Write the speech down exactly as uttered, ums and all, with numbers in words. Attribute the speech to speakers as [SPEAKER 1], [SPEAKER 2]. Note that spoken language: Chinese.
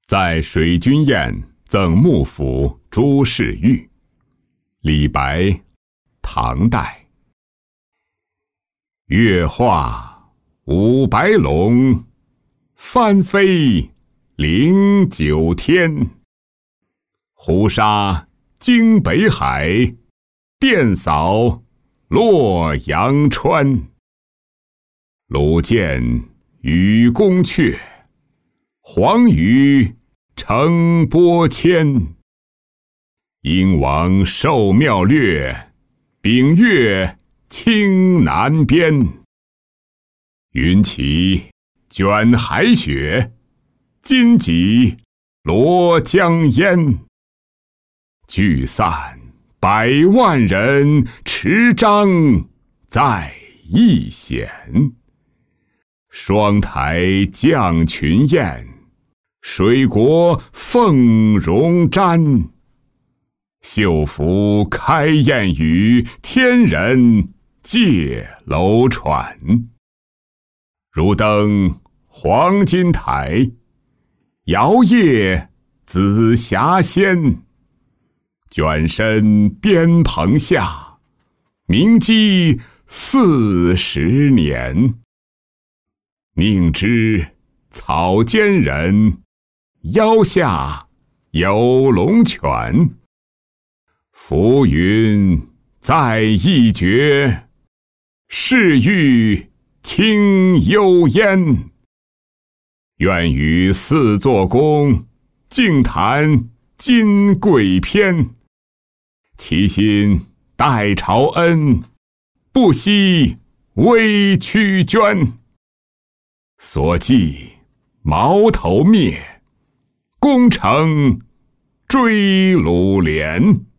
[SPEAKER 1] 在水君宴赠幕府朱士玉。李白，唐代。月化五白龙，翻飞零九天。胡沙惊北海，电扫洛阳川。鲁剑与宫阙，黄鱼成波千。英王受庙略，秉月清南边。云骑卷海雪，荆棘罗江烟。聚散百万人，持章在一弦。双台将群雁，水国凤荣瞻。秀服开宴语，天人借楼船。如登黄金台，摇曳紫霞仙。卷身边棚下，鸣鸡四十年。宁知草间人，腰下有龙泉。浮云在一绝，世欲清幽烟。愿与四座公，静谈金贵篇。其心待朝恩，不惜微躯捐。所寄矛头灭，功成追鲁连。